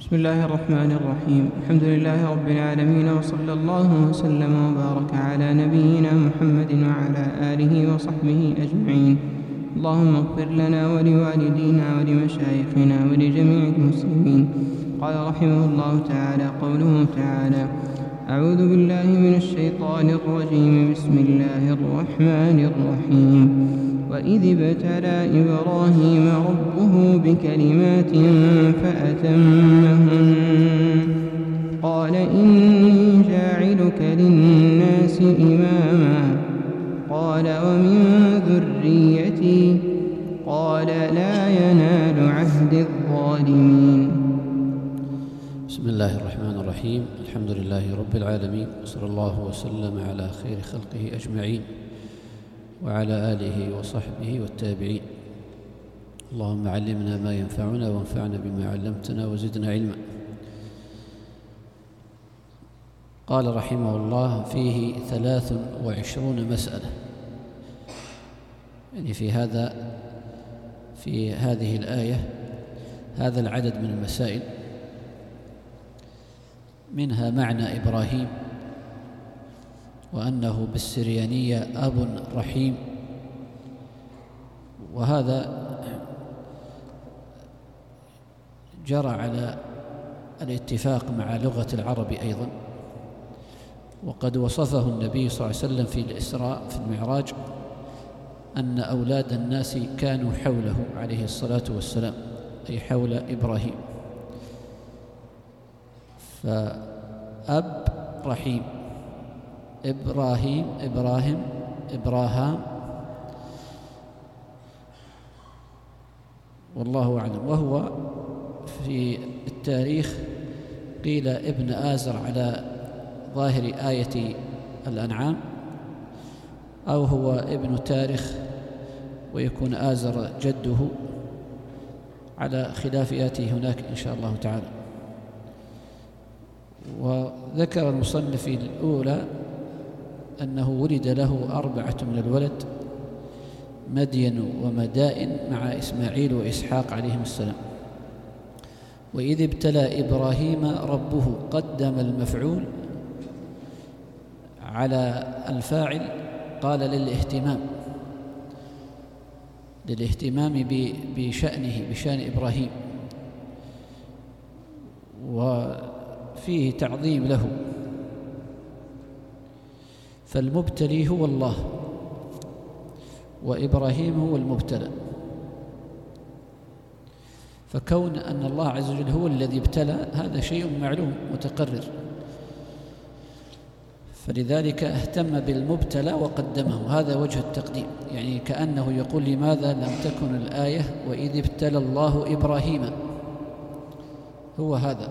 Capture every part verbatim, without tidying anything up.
بسم الله الرحمن الرحيم. الحمد لله رب العالمين، وصلى الله وسلم وبارك على نبينا محمد وعلى آله وصحبه أجمعين. اللهم اغفر لنا ولوالدينا ولمشايخنا ولجميع المسلمين. قال رحمه الله تعالى: قوله تعالى: أعوذ بالله من الشيطان الرجيم. بسم الله الرحمن الرحيم. وإذ ابتلى إبراهيم ربه بكلمات فأتمهن قال إني جاعلك للناس إماما قال ومن ذريتي قال لا ينال عهد الظالمين. بسم الله الرحمن الرحيم. الحمد لله رب العالمين، وصلى الله وسلم على خير خلقه أجمعين وعلى آله وصحبه والتابعين. اللهم علمنا ما ينفعنا وانفعنا بما علمتنا وزدنا علما. قال رحمه الله: فيه ثلاث وعشرون مسألة، يعني في هذا في هذه الآية هذا العدد من المسائل، منها معنى إبراهيم، وأنه بالسريانية أب رحيم، وهذا جرى على الاتفاق مع لغة العرب أيضا، وقد وصفه النبي صلى الله عليه وسلم في الإسراء في المعراج أن أولاد الناس كانوا حوله عليه الصلاة والسلام، أي حول إبراهيم، فأب رحيم. إبراهيم إبراهيم إبراهام، والله أعلم. وهو في التاريخ قيل ابن آزر على ظاهر آية الأنعام، أو هو ابن تاريخ ويكون آزر جده، على خلاف يأتي هناك إن شاء الله تعالى. وذكر المصنف الأولى أنه ولد له أربعة من الولد: مدين ومدائن مع إسماعيل وإسحاق عليهم السلام. وإذ ابتلى إبراهيم ربه، قدم المفعول على الفاعل، قال للاهتمام للاهتمام بشأنه بشأن إبراهيم، وفيه تعظيم له. فالمبتلي هو الله، وإبراهيم هو المبتلى، فكون أن الله عز وجل هو الذي ابتلى هذا شيء معلوم متقرر، فلذلك اهتم بالمبتلى وقدمه. هذا وجه التقديم، يعني كأنه يقول: لماذا لم تكن الآية وإذ ابتلى الله إبراهيم؟ هو هذا.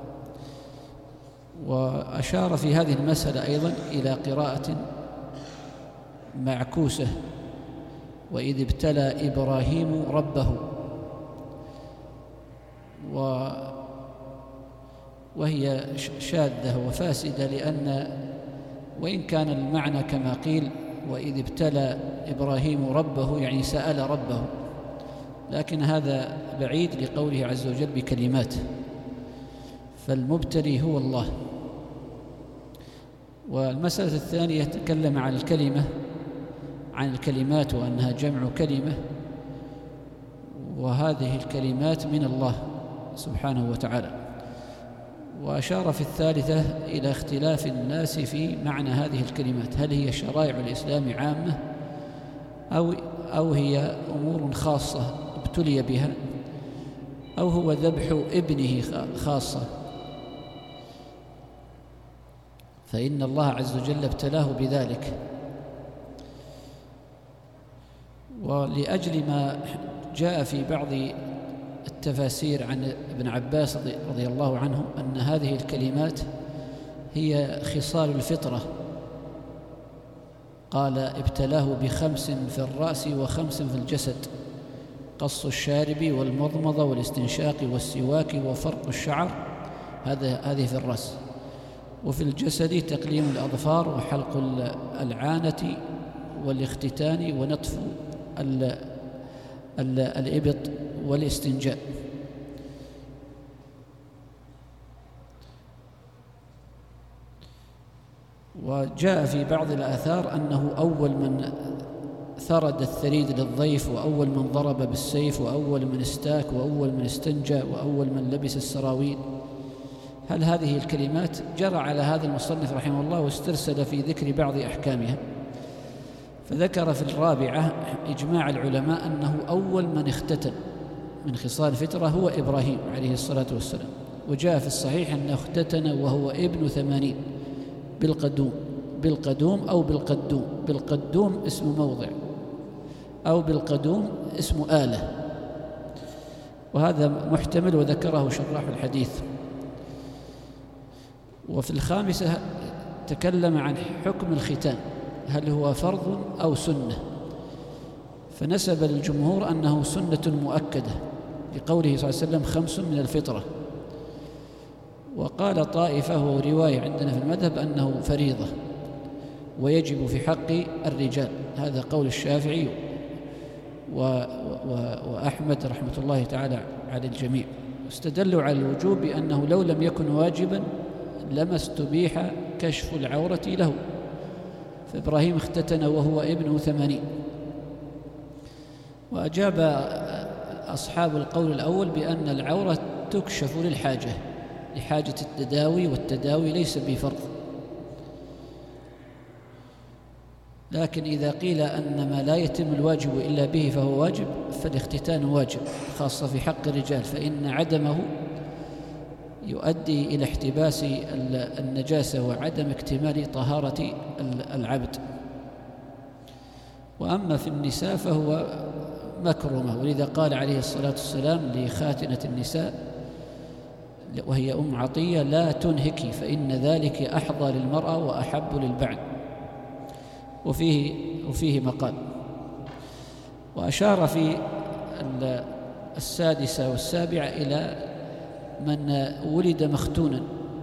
وأشار في هذه المسألة أيضا إلى قراءة معكوسة: وإذ ابتلى إبراهيم ربه، وهي شاذة وفاسدة، لأن وإن كان المعنى كما قيل وإذ ابتلى إبراهيم ربه يعني سأل ربه، لكن هذا بعيد لقوله عز وجل بكلمات، فالمبتلي هو الله. والمسألة الثانية تكلم عن الكلمة عن الكلمات وأنها جمع كلمة، وهذه الكلمات من الله سبحانه وتعالى. وأشار في الثالثة إلى اختلاف الناس في معنى هذه الكلمات، هل هي شرائع الإسلام عامة أو, أو هي أمور خاصة ابتلي بها، أو هو ذبح ابنه خاصة، فإن الله عز وجل ابتلاه بذلك. ولأجل ما جاء في بعض التفاسير عن ابن عباس رضي الله عنه أن هذه الكلمات هي خصال الفطرة، قال: ابتلاه بخمس في الرأس وخمس في الجسد: قص الشارب والمضمضة والاستنشاق والسواك وفرق الشعر، هذا هذه في الرأس. وفي الجسد تقليم الأظفار وحلق العانة والاختتان ونتف الإبط والاستنجاء. وجاء في بعض الآثار أنه أول من ثرد الثريد للضيف، وأول من ضرب بالسيف، وأول من استاك، وأول من استنجى، وأول من لبس السراويل. هل هذه الكلمات جرى على هذا المصنف رحمه الله واسترسل في ذكر بعض أحكامها؟ فذكر في الرابعة إجماع العلماء أنه أول من اختتن من خصال الفطرة هو إبراهيم عليه الصلاة والسلام، وجاء في الصحيح أنه اختتن وهو ابن ثمانين بالقدوم، بالقدوم أو بالقدوم، بالقدوم اسم موضع أو بالقدوم اسم آلة، وهذا محتمل وذكره شراح الحديث. وفي الخامسة تكلم عن حكم الختان، هل هو فرض أو سنة؟ فنسب للجمهور أنه سنة مؤكدة لقوله صلى الله عليه وسلم خمس من الفطرة، وقال طائفة ورواية عندنا في المذهب أنه فريضة ويجب في حق الرجال، هذا قول الشافعي و و وأحمد رحمة الله تعالى على الجميع. استدلوا على الوجوب بأنه لو لم يكن واجبا لما استبيح كشف العورة له، فإبراهيم اختتن وهو ابن ثمانين. وأجاب أصحاب القول الأول بأن العورة تكشف للحاجة، لحاجة التداوي، والتداوي ليس بفرض. لكن إذا قيل أن ما لا يتم الواجب إلا به فهو واجب، فالاختتان واجب خاصة في حق الرجال، فإن عدمه يؤدي إلى احتباس النجاسة وعدم اكتمال طهارة العبد. وأما في النساء فهو مكرمة، ولذا قال عليه الصلاة والسلام لخاتنة النساء وهي أم عطية: لا تنهكي فإن ذلك أحظى للمرأة وأحب للبعل. وفيه, وفيه مقال. وأشار في السادسة والسابعة إلى من ولد مختونا،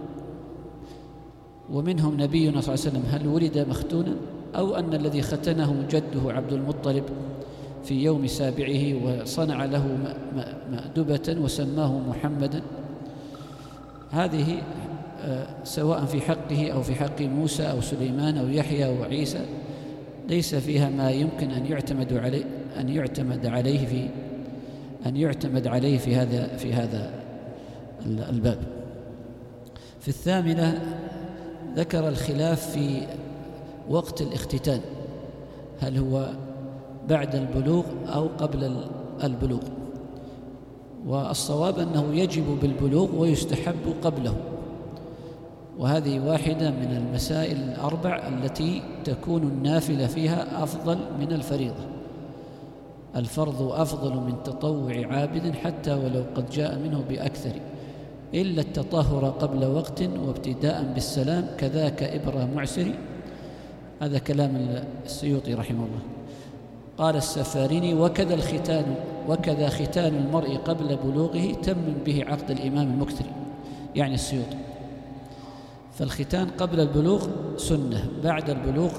ومنهم نبينا صلى الله عليه وسلم، هل ولد مختونا أو أن الذي ختنه جده عبد المطلب في يوم سابعه وصنع له مأدبة وسماه محمدا؟ هذه سواء في حقه أو في حق موسى أو سليمان أو يحيى وعيسى ليس فيها ما يمكن أن يعتمد عليه أن يعتمد عليه في أن يعتمد عليه في هذا في هذا الباب. في الثامنة ذكر الخلاف في وقت الاختتان، هل هو بعد البلوغ أو قبل البلوغ؟ والصواب أنه يجب بالبلوغ ويستحب قبله، وهذه واحدة من المسائل الأربع التي تكون النافلة فيها أفضل من الفريضة. الفرض أفضل من تطوع عابد حتى ولو قد جاء منه بأكثر، إلا التطهر قبل وقت وابتداء بالسلام، كذاك إبرة معسر. هذا كلام السيوطي رحمه الله. قال السفاريني: وكذا الختان وكذا ختان المرء قبل بلوغه تم به عقد الإمام المكثري، يعني السيوطي. فالختان قبل البلوغ سنة، بعد البلوغ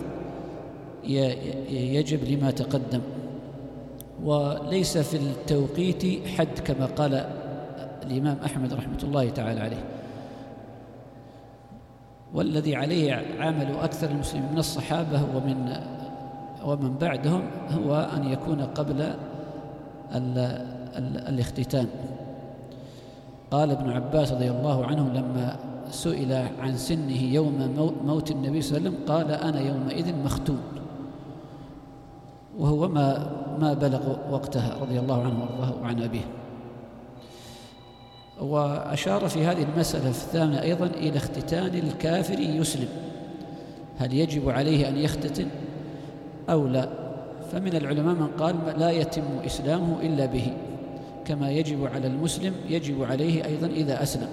يجب لما تقدم، وليس في التوقيت حد كما قال الإمام أحمد رحمة الله تعالى عليه. والذي عليه عمل أكثر المسلمين من الصحابة ومن ومن بعدهم هو أن يكون قبل ال ال الاختتان. قال ابن عباس رضي الله عنه لما سئل عن سنه يوم موت النبي صلى الله عليه وسلم قال: أنا يومئذ مختون، وهو ما ما بلغ وقتها رضي الله عنه وارضاه وعن أبيه. وأشار في هذه المسألة في الثامنة أيضا إلى اختتان الكافر يسلم، هل يجب عليه أن يختتن أو لا؟ فمن العلماء من قال لا يتم إسلامه إلا به، كما يجب على المسلم يجب عليه أيضا إذا أسلم.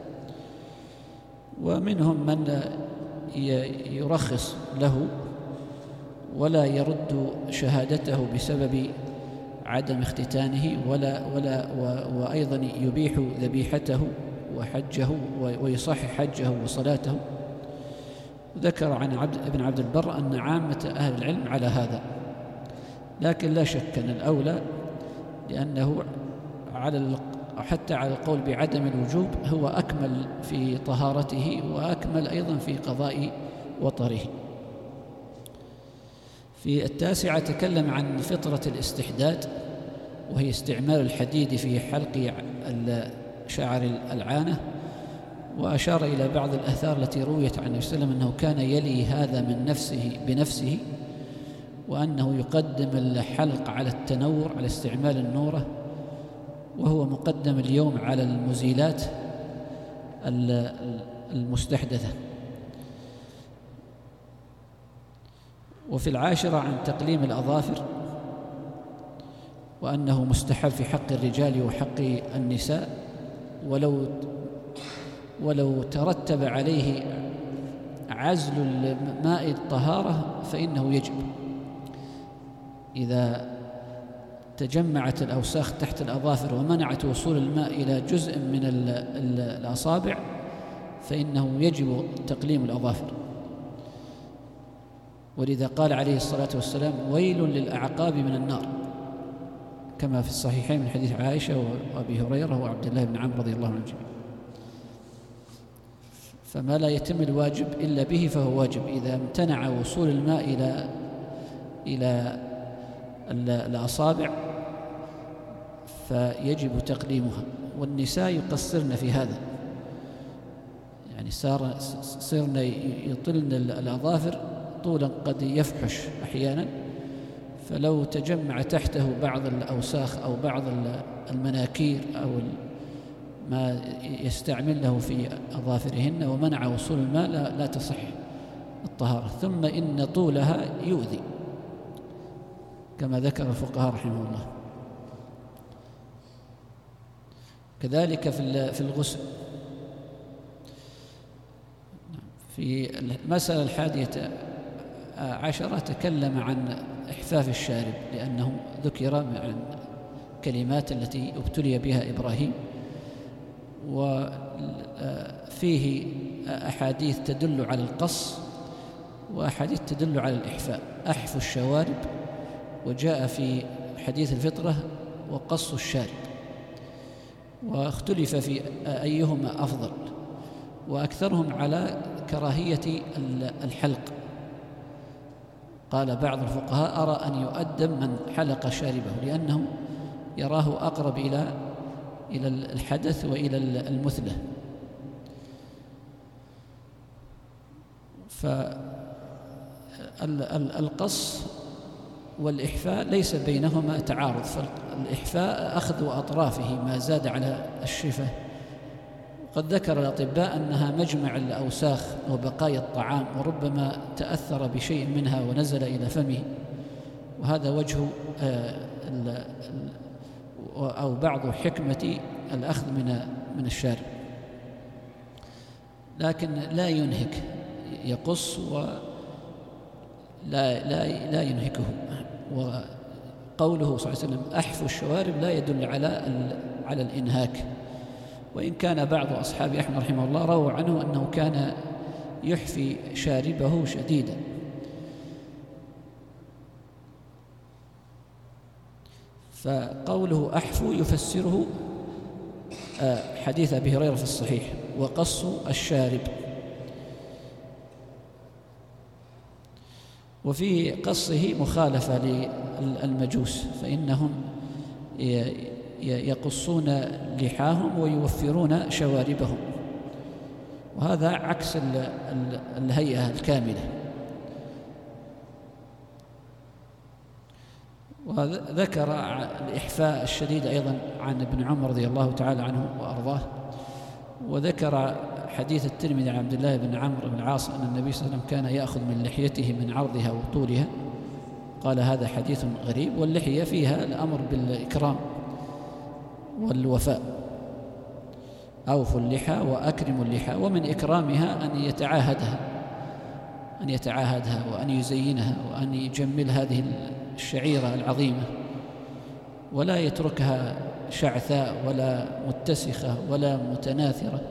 ومنهم من يرخص له ولا يرد شهادته بسبب عدم اختتانه، ولا ولا وأيضا يبيح ذبيحته وحجه ويصحح حجه وصلاته. ذكر عن عبد ابن عبد البر أن عامة أهل العلم على هذا، لكن لا شك أن الأولى، لأنه على حتى على القول بعدم الوجوب هو أكمل في طهارته وأكمل أيضا في قضاء وطره. في التاسعة تكلم عن فطرة الاستحداد، وهي استعمال الحديد في حلق شعر العانة، وأشار إلى بعض الآثار التي رويت عن النبي صلى الله عليه وسلم أنه كان يلي هذا من نفسه بنفسه، وأنه يقدم الحلق على التنور، على استعمال النورة، وهو مقدم اليوم على المزيلات المستحدثة. وفي العاشرة عن تقليم الأظافر، وأنه مستحب في حق الرجال وحق النساء، ولو ولو ترتب عليه عزل الماء الطهارة فإنه يجب. إذا تجمعت الأوساخ تحت الأظافر ومنعت وصول الماء إلى جزء من الأصابع فإنه يجب تقليم الأظافر. ولذا قال عليه الصلاة والسلام: ويل للأعقاب من النار، كما في الصحيحين من حديث عائشة وأبي هريرة وعبد الله بن عمرو رضي الله عنهم جميعا. فما لا يتم الواجب إلا به فهو واجب. إذا امتنع وصول الماء إلى إلى الأصابع فيجب تقليمها. والنساء يقصرن في هذا، يعني صار صرن يطلن الأظافر طولا قد يفحش أحيانا، فلو تجمع تحته بعض الأوساخ أو بعض المناكير أو ما يستعمله في أظافرهن ومنع وصول الماء لا, لا تصح الطهارة. ثم إن طولها يؤذي كما ذكر الفقهاء رحمه الله. كذلك في في الغسل. في المسألة الحادية عشرة تكلم عن إحفاف الشارب، لأنه ذكر عن كلمات التي ابتلي بها إبراهيم، وفيه أحاديث تدل على القص وأحاديث تدل على الإحفاء. أحف الشوارب، وجاء في حديث الفطرة وقص الشارب، واختلف في أيهما أفضل، وأكثرهم على كراهية الحلق. قال بعض الفقهاء: أرى أن يؤدب من حلق شاربه، لأنه يراه أقرب إلى إلى الحدث وإلى المثلة. فالقص والإحفاء ليس بينهما تعارض، فالإحفاء أخذ أطرافه ما زاد على الشفة. قد ذكر الأطباء أنها مجمع الأوساخ وبقايا الطعام، وربما تأثر بشيء منها ونزل إلى فمه، وهذا وجه أو بعض حكمة الأخذ من من الشارب. لكن لا ينهك، يقص ولا لا لا ينهكه. وقوله صلى الله عليه وسلم أحف الشوارب لا يدل على على الإنهاك، وإن كان بعض أصحاب أحمد رحمه الله رووا عنه أنه كان يحفي شاربه شديدا. فقوله أحفو يفسره حديث أبي هريرة في الصحيح: وقص الشارب. وفي قصه مخالفة للمجوس، فإنهم يقصون لحاهم ويوفرون شواربهم، وهذا عكس الهيئة الكاملة. وذكر الإحفاء الشديد أيضا عن ابن عمر رضي الله تعالى عنه وأرضاه. وذكر حديث الترمذي عن عبد الله بن عمرو بن العاص أن النبي صلى الله عليه وسلم كان يأخذ من لحيته من عرضها وطولها. قال: هذا حديث غريب. واللحية فيها الأمر بالإكرام والوفاء: أوفوا اللحى وأكرموا اللحى. ومن إكرامها أن يتعاهدها أن يتعاهدها وأن يزينها وأن يجمل هذه الشعيرة العظيمة، ولا يتركها شعثاء ولا متسخة ولا متناثرة.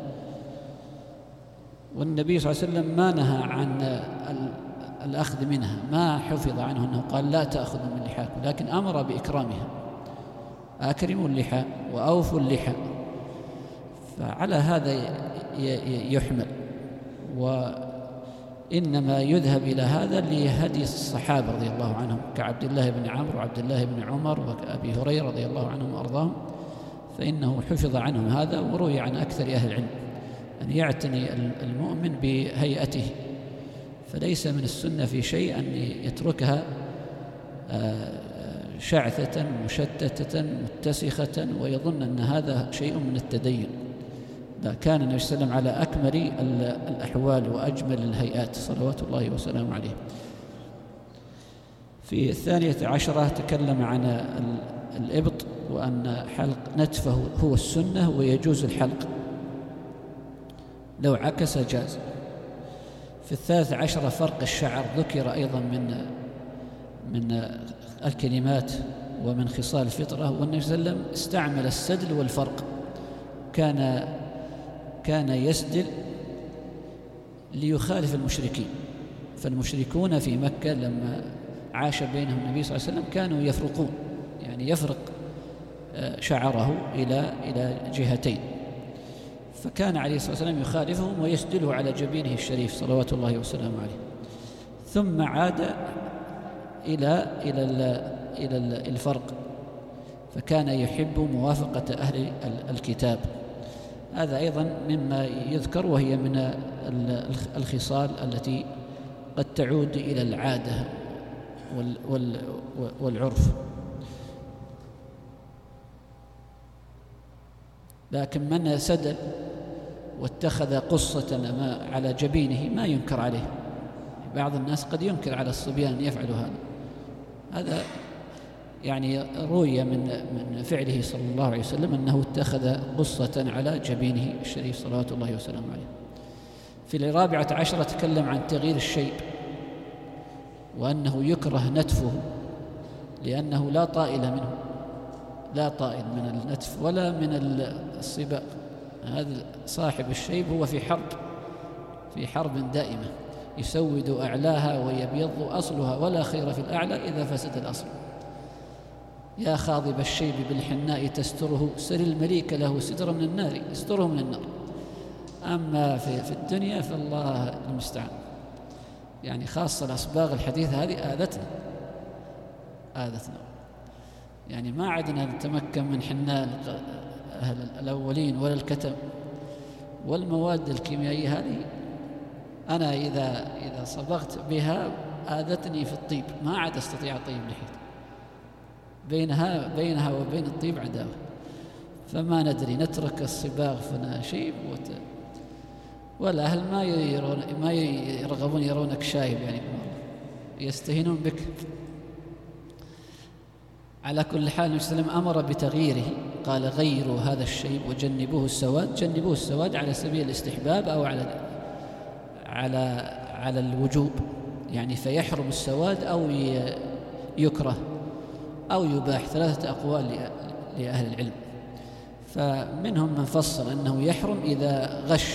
والنبي صلى الله عليه وسلم ما نهى عن الأخذ منها، ما حفظ عنه أنه قال لا تأخذوا من لحاكم، لكن أمر بإكرامها: أكرموا اللحى وأوفوا اللحى. فعلى هذا يحمل. إنما يذهب إلى هذا لهدي الصحابة رضي الله عنهم كعبد الله بن عمرو وعبد الله بن عمر وأبي هريرة رضي الله عنهم وأرضاهم، فإنه حفظ عنهم هذا، وروي عن أكثر أهل العلم أن يعتني المؤمن بهيئته، فليس من السنة في شيء أن يتركها شعثة مشتتة متسخة ويظن أن هذا شيء من التدين. لا، كان النبي صلى الله عليه وسلم على أكمل الأحوال وأجمل الهيئات صلوات الله وسلامه عليه. في الثانية عشرة تكلم عن الإبط، وأن حلق نتفه هو السنة ويجوز الحلق، لو عكس جاز. في الثالث عشرة فرق الشعر، ذكر أيضا من من الكلمات ومن خصال الفطرة، والنبي صلى الله عليه وسلم استعمل السدل والفرق، كان كان يسدل ليخالف المشركين، فالمشركون في مكة لما عاش بينهم النبي صلى الله عليه وسلم كانوا يفرقون، يعني يفرق شعره إلى إلى جهتين، فكان عليه الصلاة والسلام يخالفهم ويسدله على جبينه الشريف صلوات الله وسلامه عليه. ثم عاد إلى إلى إلى الفرق، فكان يحب موافقة أهل الكتاب. هذا أيضا مما يذكر، وهي من الخصال التي قد تعود إلى العادة والعرف. لكن من سدل واتخذ قصة على جبينه ما ينكر عليه. بعض الناس قد ينكر على الصبيان أن يفعلوا هذا، هذا يعني روي من من فعله صلى الله عليه وسلم أنه اتخذ قصة على جبينه الشريف صلوات الله وسلامه عليه. في الرابعة عشرة تكلم عن تغيير الشيب، وأنه يكره نتفه لأنه لا طائل منه، لا طائل من النتف ولا من الصباغ. هذا صاحب الشيب هو في حرب في حرب دائمة، يسود أعلاها ويبيض أصلها، ولا خير في الأعلى إذا فسد الأصل. يا خاضب الشيب بالحناء تستره، سر المليك له ستر من النار يستره من النار. أما في, في الدنيا فالله المستعان. يعني خاصة الأصباغ الحديثة هذه آذتنا آذتنا يعني ما عدنا نتمكن من حناء أهل الأولين ولا الكتم والمواد الكيميائية هذه. أنا إذا إذا صبغت بها آذتني في الطيب، ما عاد أستطيع طيب لحيتي، بينها بينها وبين الطيب عداوة. فما ندري، نترك الصباغ فنشيب وت... والأهل ما يرون ما يرغبون يرونك شايب، يعني يستهينون بك. على كل حال النبي صلى الله عليه وسلم أمر بتغييره، قال غيروا هذا الشيب وجنبوه السواد. جنبوه السواد على سبيل الاستحباب أو على على على الوجوب، يعني فيحرم السواد أو يكره أو يباح. ثلاثة أقوال لأهل العلم، فمنهم من فصل أنه يحرم إذا غش،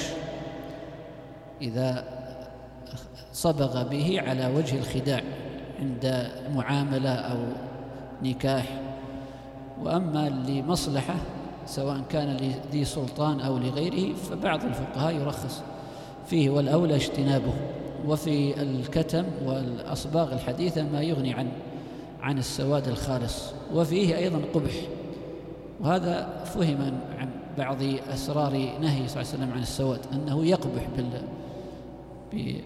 إذا صبغ به على وجه الخداع عند معاملة أو نكاح. وأما لمصلحة سواء كان لذي سلطان أو لغيره فبعض الفقهاء يرخص فيه، والأولى اجتنابه. وفي الكتم والأصباغ الحديثة ما يغني عن عن السواد الخالص، وفيه أيضا قبح. وهذا فهم عن بعض أسرار نهي صلى الله عليه وسلم عن السواد، أنه يقبح بال ب...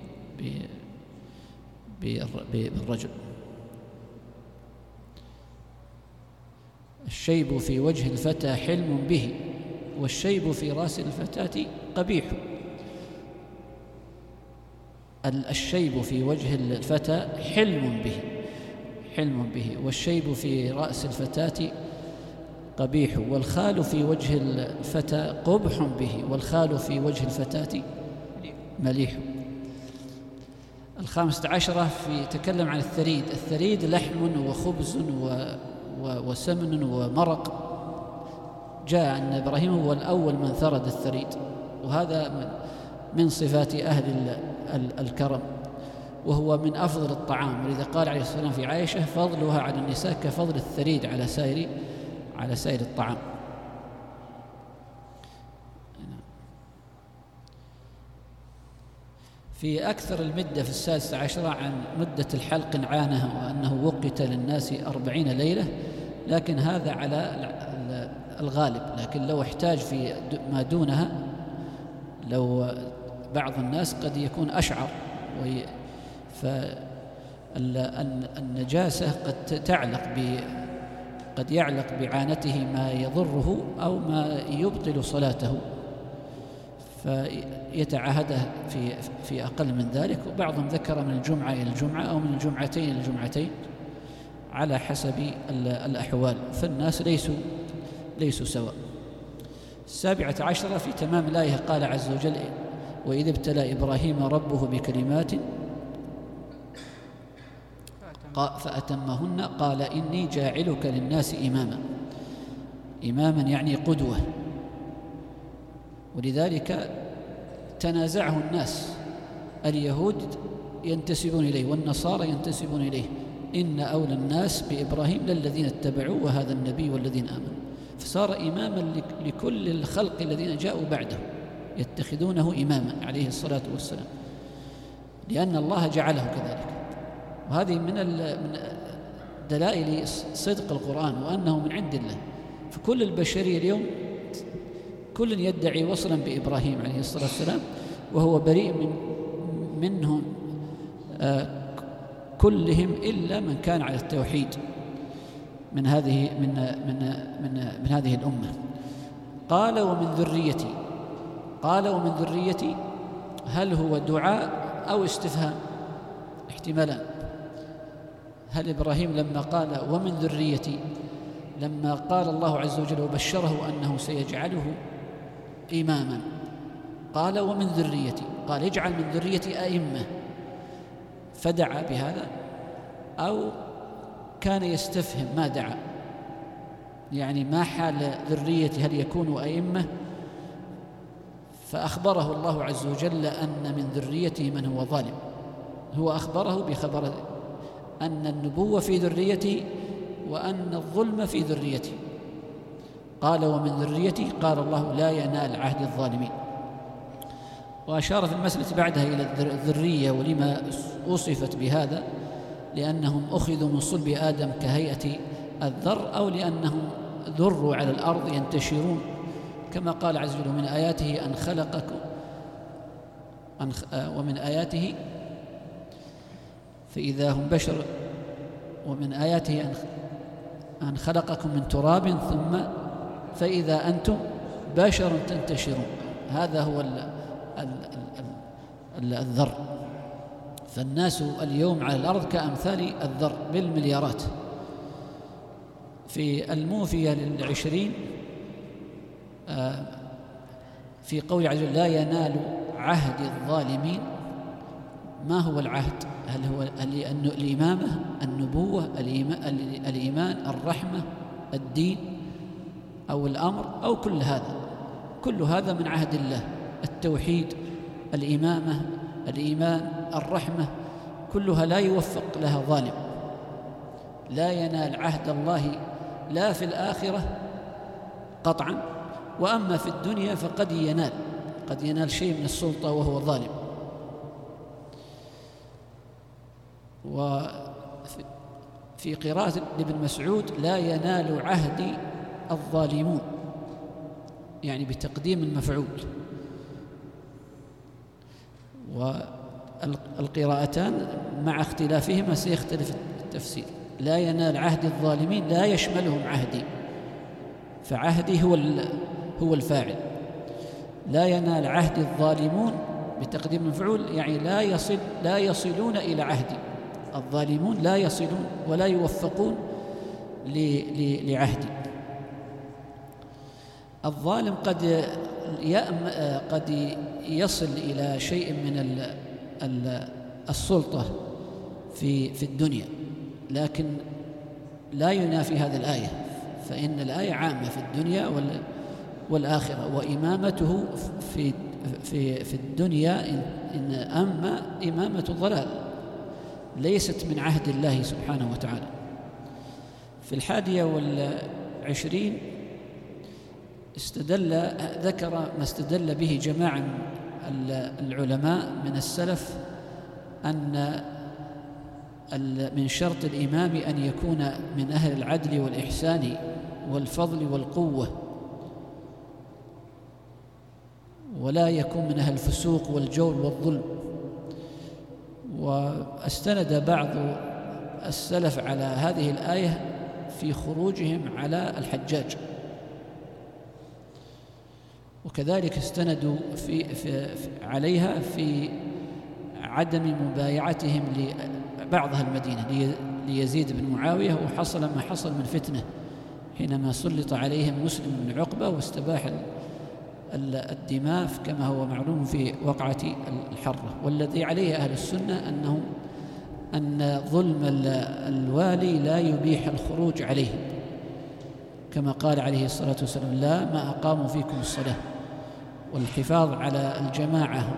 ب... بالرجل. الشيب في وجه الفتى حلم به، والشيب في رأس الفتاة قبيح. الشيب في وجه الفتى حلم به حلم به والشيب في رأس الفتاة قبيح، والخال في وجه الفتى قبح به، والخال في وجه الفتاة مليح. الخامسة عشرة في تكلم عن الثريد. الثريد لحم وخبز و وسمن ومرق. جاء أن إبراهيم هو الأول من ثرد الثريد، وهذا من صفات أهل الكرم، وهو من أفضل الطعام. ولذا قال عليه الصلاة والسلام في عائشة فضلها على النساء كفضل الثريد على سائر على سائر الطعام. في أكثر المدة في السادسة عشرة عن مدة الحلق عانها وأنه وقت للناس أربعين ليلة، لكن هذا على الغالب. لكن لو احتاج في ما دونها، لو بعض الناس قد يكون أشعر، فالنجاسة قد تعلق ب قد يعلق بعانته ما يضره أو ما يبطل صلاته، فيتعاهده في في أقل من ذلك. وبعضهم ذكر من الجمعة إلى الجمعة أو من الجمعتين إلى الجمعتين على حسب الأحوال، فالناس ليسوا ليسوا سواء. السابعة عشرة في تمام الآية قال عز وجل: وإذ ابتلى إبراهيم ربه بكلمات فأتمهن قال إني جاعلك للناس إماما. إماما يعني قدوة، ولذلك تنازعه الناس، اليهود ينتسبون إليه والنصارى ينتسبون إليه، إن أولى الناس بإبراهيم للذين اتبعوه وهذا النبي والذين آمنوا، فصار إماما لكل الخلق الذين جاءوا بعده، يتخذونه إماما عليه الصلاة والسلام، لأن الله جعله كذلك. وهذه من من دلائل صدق القرآن وأنه من عند الله. فكل البشرية اليوم كل يدعي وصلا بإبراهيم عليه الصلاة والسلام، وهو بريء من منهم آه كلهم إلا من كان على التوحيد من هذه من من من من هذه الأمة. قال ومن ذريتي، قال ومن ذريتي هل هو دعاء أو استفهام؟ احتمالان. هل إبراهيم لما قال ومن ذريتي، لما قال الله عز وجل وبشره أنه سيجعله إماما، قال ومن ذريتي، قال اجعل من ذريتي أئمة فدعا بهذا، أو كان يستفهم ما دعا، يعني ما حال ذريتي هل يكونوا أئمة؟ فأخبره الله عز وجل أن من ذريته من هو ظالم، هو أخبره بخبر أن النبوة في ذريتي وأن الظلم في ذريتي. قال ومن ذريتي، قال الله لا ينال عهد الظالمين. وأشار في المسألة بعدها إلى الذرية، ولما وصفت بهذا، لأنهم أخذوا من صلب آدم كهيئة الذر، أو لأنهم ذروا على الأرض ينتشرون، كما قال عز وجل من آياته أن خلقكم أن ومن آياته فإذا هم بشر، ومن آياته أن أن خلقكم من تراب ثم فإذا أنتم بشر تنتشرون. هذا هو ال ال ال الذر. فالناس اليوم على الأرض كأمثال الذر بالمليارات. في الموفية للعشرين في قول عز وجل لا ينال عهد الظالمين، ما هو العهد؟ هل هو الإمامة، النبوة، الإيمان، الرحمة، الدين، أو الأمر، أو كل هذا؟ كل هذا من عهد الله. التوحيد، الإمامة، الإيمان، الرحمة، كلها لا يوفق لها ظالم. لا ينال عهد الله لا في الآخرة قطعا، وأما في الدنيا فقد ينال قد ينال شيء من السلطة وهو ظالم. وفي قراءة ابن مسعود لا ينال عهدي الظالمون، يعني بتقديم المفعول. والقراءتان مع اختلافهما سيختلف التفسير. لا ينال عهد الظالمين لا يشملهم عهدي، فعهدي هو هو الفاعل. لا ينال عهد الظالمون بتقديم المفعول، يعني لا يصل لا يصلون إلى عهدي. الظالمون لا يصلون ولا يوفقون لعهدي. الظالم قد قد يصل إلى شيء من السلطة في في الدنيا، لكن لا ينافي هذه الآية، فإن الآية عامة في الدنيا والآخرة. وإمامته في في في الدنيا إن أما إمامة الضلال ليست من عهد الله سبحانه وتعالى. في الحادية والعشرين استدل ذكر ما استدل به جماعة العلماء من السلف أن من شرط الإمام أن يكون من أهل العدل والإحسان والفضل والقوة، ولا يكون من أهل الفسوق والجور والظلم. واستند بعض السلف على هذه الآية في خروجهم على الحجاج، وكذلك استندوا في في عليها في عدم مبايعتهم لبعض أهل المدينة ليزيد بن معاوية، وحصل ما حصل من فتنة حينما سلط عليهم مسلم بن عقبة واستباح الدماء كما هو معلوم في وقعة الحرة. والذي عليه أهل السنة أنه أن ظلم الوالي لا يبيح الخروج عليه، كما قال عليه الصلاة والسلام: لا ما أقاموا فيكم الصلاة. والحفاظ على الجماعة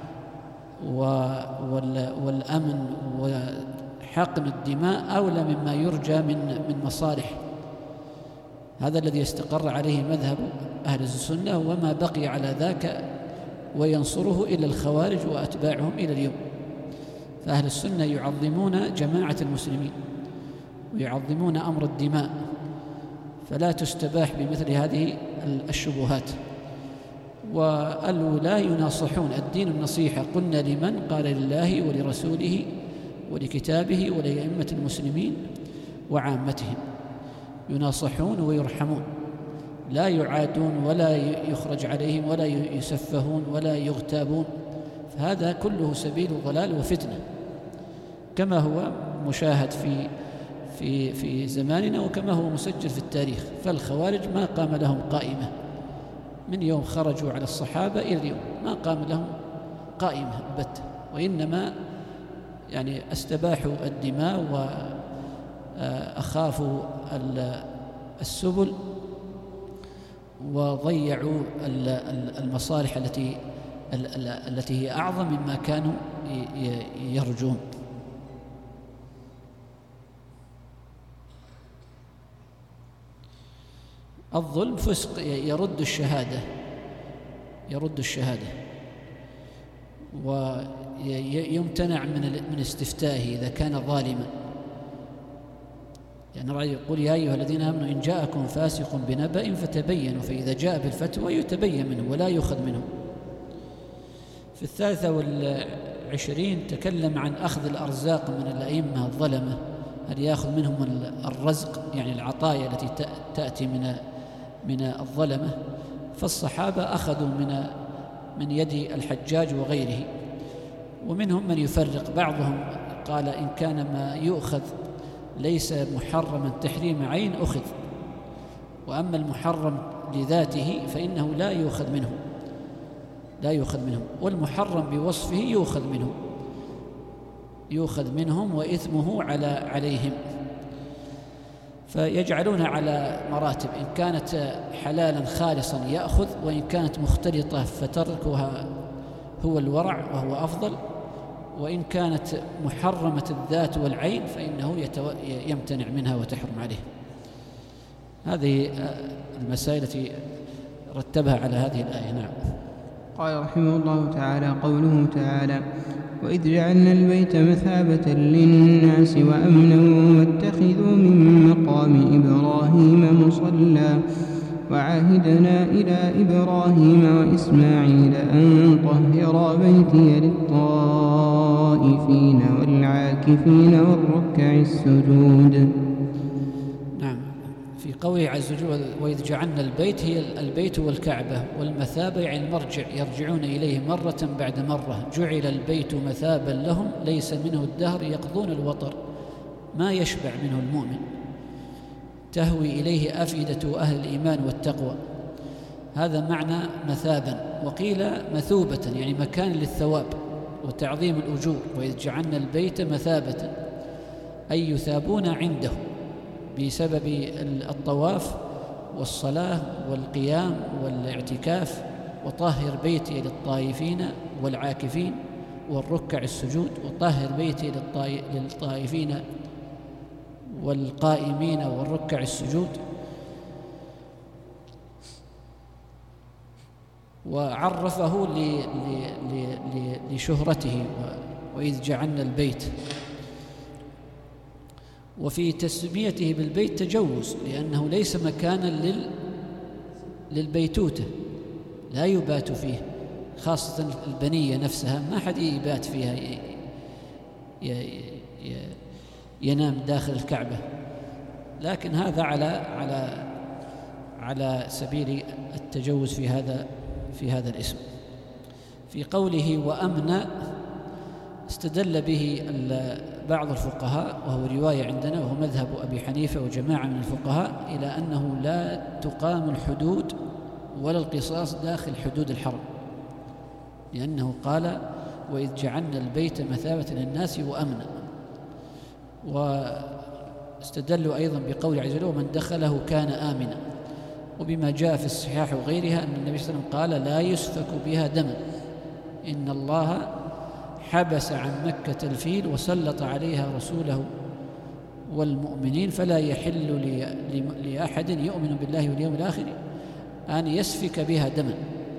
والأمن وحقن الدماء أولى مما يرجى من من مصالح. هذا الذي يستقر عليه مذهب أهل السنة، وما بقي على ذاك وينصره إلا الخوارج وأتباعهم إلى اليوم. فأهل السنة يعظمون جماعة المسلمين ويعظمون أمر الدماء، فلا تستباح بمثل هذه الشبهات. والولاة يناصحون، الدين النصيحة، قلنا لمن؟ قال لله ولرسوله ولكتابه ولأئمة المسلمين وعامتهم. يناصحون ويرحمون، لا يعادون ولا يخرج عليهم ولا يسفهون ولا يغتابون. فهذا كله سبيل ضلال وفتنة، كما هو مشاهد في في في زماننا وكما هو مسجل في التاريخ. فالخوارج ما قام لهم قائمة من يوم خرجوا على الصحابة إلى اليوم، ما قام لهم قائمة بت، وإنما يعني استباحوا الدماء وأخافوا السبل وضيعوا المصالح التي التي هي أعظم مما كانوا يرجون. الظلم فسق، يرد الشهادة يرد الشهادة ويمتنع من من استفتائه إذا كان ظالما. يعني رأي يقول: يا أيها الذين آمنوا إن جاءكم فاسق بنبأ فتبينوا، فإذا جاء بالفتوى يتبين منه ولا يؤخذ منه. في الثالثة والعشرين تكلم عن أخذ الأرزاق من الأئمة الظلمة، هل يأخذ منهم الرزق يعني العطايا التي تأتي من من الظلمة. فالصحابة أخذوا من من يد الحجاج وغيره، ومنهم من يفرق. بعضهم قال: إن كان ما يؤخذ ليس محرما تحريم عين أخذ، وأما المحرم لذاته فإنه لا يؤخذ منه لا يؤخذ منه والمحرم بوصفه يؤخذ منه يؤخذ منهم وإثمه على عليهم. فيجعلون على مراتب: إن كانت حلالا خالصا يأخذ، وإن كانت مختلطة فتركها هو الورع وهو أفضل، وإن كانت محرمة الذات والعين فإنه يمتنع منها وتحرم عليه. هذه المسائل التي رتبها على هذه الآية. نعم. قال رحمه الله تعالى: قوله تعالى: وإذ جعلنا البيت مثابة للناس وأمنا واتخذوا من مقام إبراهيم مصلى وعهدنا إلى إبراهيم وإسماعيل أن طهرا بيتي للطائفين والعاكفين والركع السجود. نعم. في قوله عز وجل: وإذ جعلنا البيت، هي البيت والكعبة، والمثابة يعني المرجع، يرجعون إليه مرة بعد مرة. جعل البيت مثابا لهم ليس منه الدهر يقضون الوطر، ما يشبع منه المؤمن، تهوي إليه أفئدة أهل الإيمان والتقوى. هذا معنى مثابا. وقيل مثوبة يعني مكان للثواب وتعظيم الأجور. وإذ جعلنا البيت مثابة أي يثابون عنده بسبب الطواف والصلاة والقيام والاعتكاف. وطهر بيتي للطائفين والعاكفين والركع السجود. وطهر بيتي للطائفين والقائمين والركع السجود. وعرفه لشهرته وإذ جعلنا البيت. وفي تسميته بالبيت تجوز، لأنه ليس مكانا للبيتوتة، لا يبات فيه، خاصة البنية نفسها ما حد يبات فيها ينام داخل الكعبة، لكن هذا على على على سبيل التجوز في هذا في هذا الاسم. في قوله وأمن استدل به بعض الفقهاء، وهو رواية عندنا وهو مذهب أبي حنيفة وجماعة من الفقهاء، إلى أنه لا تقام الحدود ولا القصاص داخل حدود الحرم، لأنه قال وإذ جعلنا البيت مثابة للناس وأمنا. واستدلوا أيضا بقول عز وجل ومن دخله كان آمنا، وبما جاء في الصحاح وغيرها أن النبي صلى الله عليه وسلم قال لا يسفك بها دم، إن الله حبس عن مكة الفيل وسلط عليها رسوله والمؤمنين، فلا يحل لأحد يؤمن بالله واليوم الآخر أن يسفك بها دما.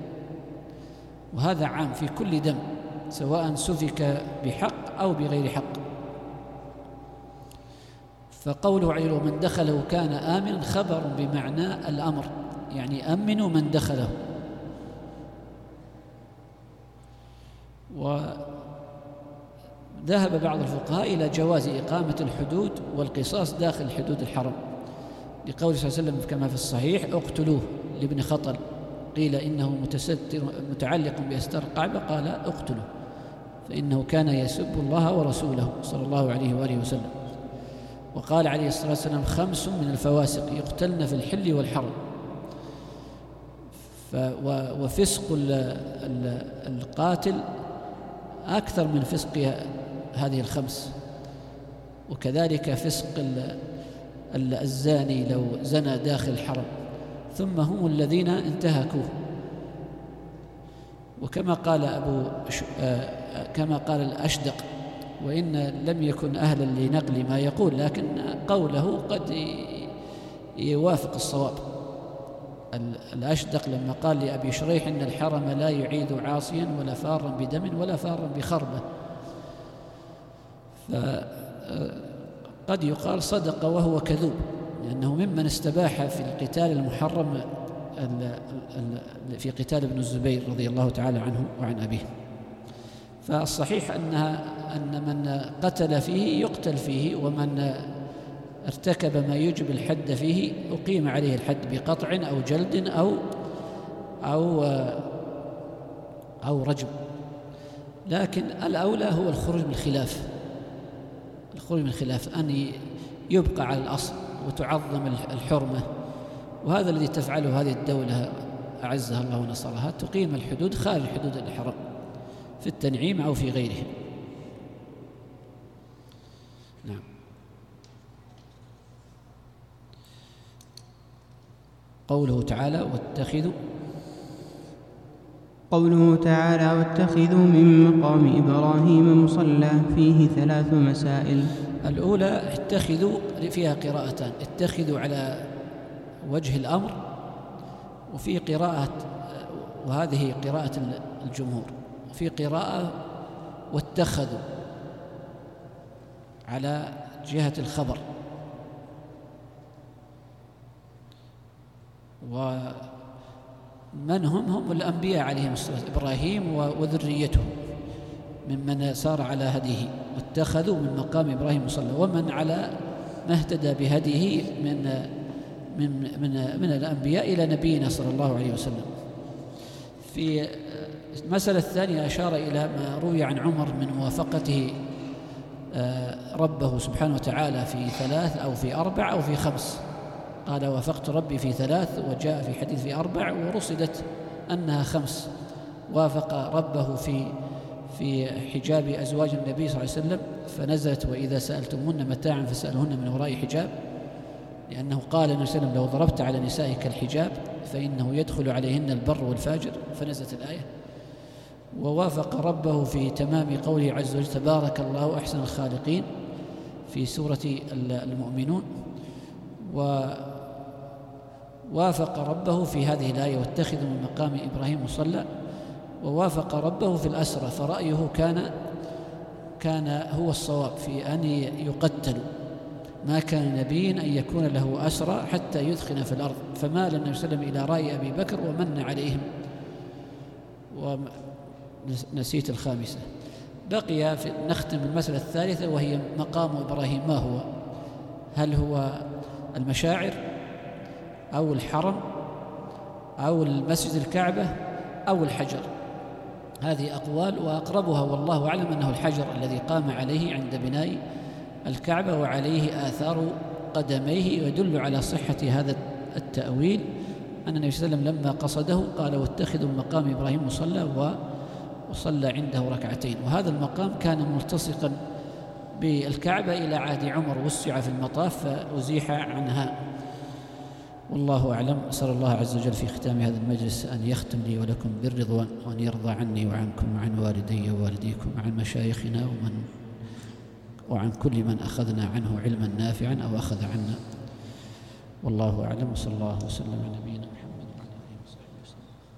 وهذا عام في كل دم، سواء سفك بحق أو بغير حق. فقوله عز وجل ومن دخله كان آمنا خبر بمعنى الأمر، يعني أمنوا من دخله. وذهب بعض الفقهاء إلى جواز إقامة الحدود والقصاص داخل حدود الحرم، لقول صلى الله عليه وسلم كما في الصحيح اقتلوه لابن خطل، قيل إنه متستر متعلق بأستار الكعبة، قال اقتلوه فإنه كان يسب الله ورسوله صلى الله عليه وآله وسلم. وقال عليه الصلاة والسلام خمس من الفواسق يقتلن في الحل والحرم. وفسق القاتل أكثر من فسق هذه الخمس، وكذلك فسق الزاني لو زنى داخل الحرم، ثم هم الذين انتهكوه. وكما قال أبو ش... كما قال الأشدق وإن لم يكن أهلا لنقل ما يقول، لكن قوله قد يوافق الصواب. الأشدق لما قال لأبي شريح إن الحرم لا يعيد عاصيا ولا فارا بدم ولا فارا بخربة، فقد يقال صدق وهو كذوب، لأنه ممن استباح في القتال المحرم في قتال ابن الزبير رضي الله تعالى عنه وعن أبيه. فالصحيح أنها أن من قتل فيه يقتل فيه، ومن ارتكب ما يوجب الحد فيه أقيم عليه الحد بقطع أو جلد أو أو أو رجم. لكن الأولى هو الخروج من الخلاف، الخروج من الخلاف أن يبقى على الأصل وتعظم الحرمة، وهذا الذي تفعله هذه الدولة أعزها الله ونصرها، تقيم الحدود خارج حدود الحرم في التنعيم أو في غيره. نعم. قوله تعالى واتخذوا قوله تعالى واتخذوا من مقام إبراهيم مصلى فيه ثلاث مسائل. الأولى اتخذوا فيها قراءتان، اتخذوا على وجه الأمر، وفي قراءة وهذه قراءة الجمهور، في قراءة واتخذوا على جهة الخبر. ومن هم هم الأنبياء عليهم الصلاة والسلام، إبراهيم وذريته ممن سار على هديه، واتخذوا من مقام إبراهيم مصلى، ومن على ما اهتدى بهديه من من من من الأنبياء إلى نبينا صلى الله عليه وسلم. في المسألة الثانية أشار إلى ما روي عن عمر من موافقته ربه سبحانه وتعالى في ثلاث أو في أربع أو في خمس، قال وافقت ربي في ثلاث، وجاء في حديث في أربع، ورسلت أنها خمس. وافق ربه في في حجاب أزواج النبي صلى الله عليه وسلم، فنزلت وإذا سألتمهن متاعا فسألهن من وراء حجاب، لأنه قال النبي صلى الله عليه وسلم لو ضربت على نسائك الحجاب فإنه يدخل عليهن البر والفاجر، فنزلت الآية. ووافق ربه في تمام قوله عز وجل تبارك الله أحسن الخالقين في سورة المؤمنون. و وافق ربه في هذه الآية واتخذوا من مقام إبراهيم مصلى، ووافق ربه في الأسرى، فرأيه كان كان هو الصواب في أن يقتلوا. ما كان نبي أن يكون له أسرى حتى يثخن في الأرض، فمال النبي صلى الله عليه وسلم إلى رأي أبي بكر ومن عليهم. ونسيت الخامسة. بقي في نختم المسألة الثالثة وهي مقام إبراهيم. ما هو؟ هل هو المشاعر أو الحرم أو المسجد الكعبة أو الحجر؟ هذه أقوال، وأقربها والله أعلم أنه الحجر الذي قام عليه عند بناء الكعبة وعليه آثار قدميه، ويدل على صحة هذا التأويل أن النبي صلى الله عليه وسلم لما قصده قال واتخذوا مقام إبراهيم مصلى وصلى عنده ركعتين. وهذا المقام كان ملتصقا بالكعبة إلى عهد عمر، وسع في المطاف فأزيح عنها. والله أعلم. أسأل الله عز وجل في ختام هذا المجلس أن يختم لي ولكم بالرضوان، وأن يرضى عني وعنكم وعن والدي ووالديكم وعن مشايخنا ومن وعن كل من أخذنا عنه علما نافعا أو أخذ عنا. والله أعلم. وصلى الله وسلم على نبينا محمد.